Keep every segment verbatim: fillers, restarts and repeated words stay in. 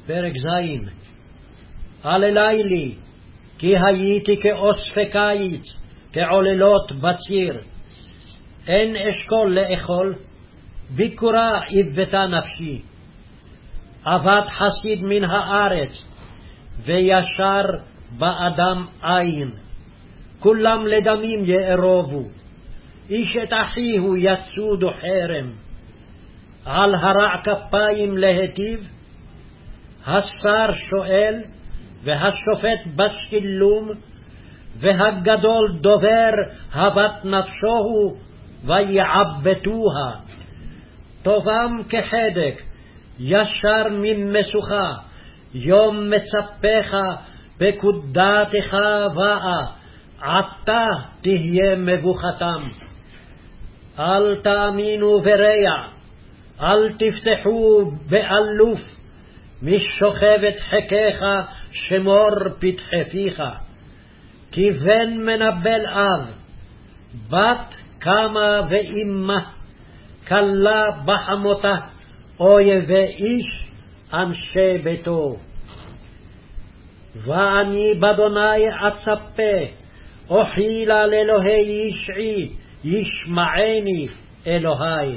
פרק זין. הללי לי, כי הייתי כאוספי קיץ, כעוללות בציר. אין אשכול לאכול, ביקורה הבטה נפשי. עבד חסיד מן הארץ, וישר באדם עין. כולם לדמים יארובו, איש את אחיהו יצודו חרם. על הרע כפיים להטיב, השר שואל, והשופט בשילום, והגדול דובר הבת נפשו, ויעבטוה. טובם כחדק, ישר ממסוכה, יום מצפך, פקודתך באה, עתה תהיה מבוכתם. אל תאמינו ברע, אל תפתחו באלוף, משוכבת חכך שמור פתחי פיך. כי בן מנבל אב, בת קמה ואימה, כלה בחמותה, אויבי איש אנשי ביתו. ואני באדוני אצפה, אוכילה לאלוהי ישעי, ישמעני אלוהי.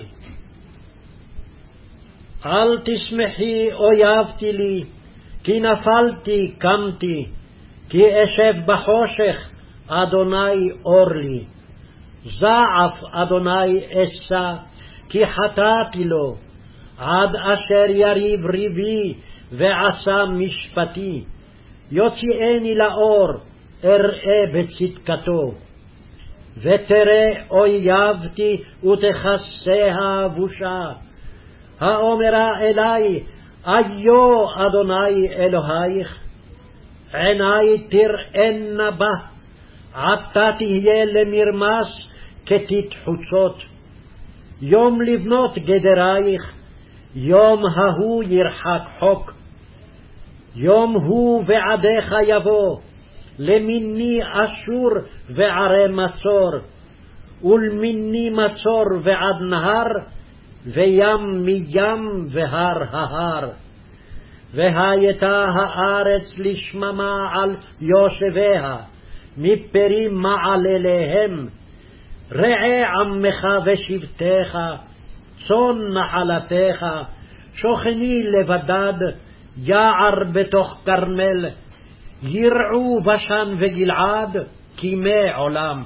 אל תשמחי אויבתי לי, כי נפלתי קמתי, כי אשב בחושך, אדוני אור לי. זעף אדוני אשא, כי חטאתי לו, עד אשר יריב ריבי ועשה משפטי. יוציאני לאור, אראה בצדקתו. ותראה אויבתי ותכסה הבושה. האומרה אלי, איו אדוני אלוהיך, עיני תראינה בה, עתה תהיה למרמס כתית חוצות. יום לבנות גדרייך, יום ההוא ירחק חוק. יום הוא ועדיך יבוא, למיני אשור וערי מצור, ולמיני מצור ועד נהר, וים מים והר ההר. והייתה הארץ לשממה על יושביה, מפרי מעלליהם. ראה עמך ושבטך, צאן נחלתך, שוכני לבדד, יער בתוך כרמל. ירעו בשן וגלעד, כימי עולם.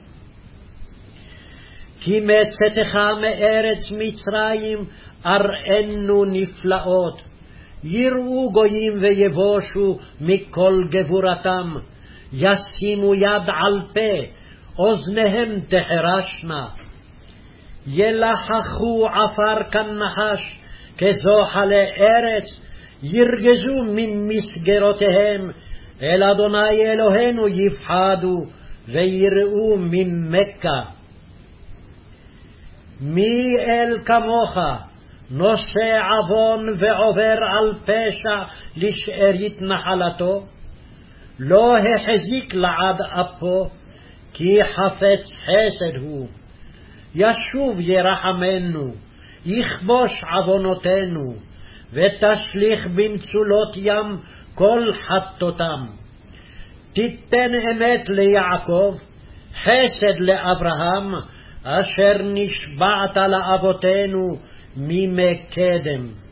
כי מצאתך מארץ מצרים, אראנו נפלאות. יראו גויים ויבושו מכל גבורתם, ישימו יד על פה, אוזניהם תחרשנה. ילחכו עפר כנחש, כזוחלי ארץ, ירגזו ממסגרותיהם, אל אדוני אלוהינו יפחדו, ויראו ממכה. מי אל כמוך, נושא עוון ועובר על פשע לשארית נחלתו? לא החזיק לעד אפו, כי חפץ חסד הוא. ישוב ירחמנו, יכבוש עוונותינו, ותשליך במצולות ים כל חטאותם. תיתן אמת ליעקב, חסד לאברהם, אשר נשבעת לאבותינו מימי קדם.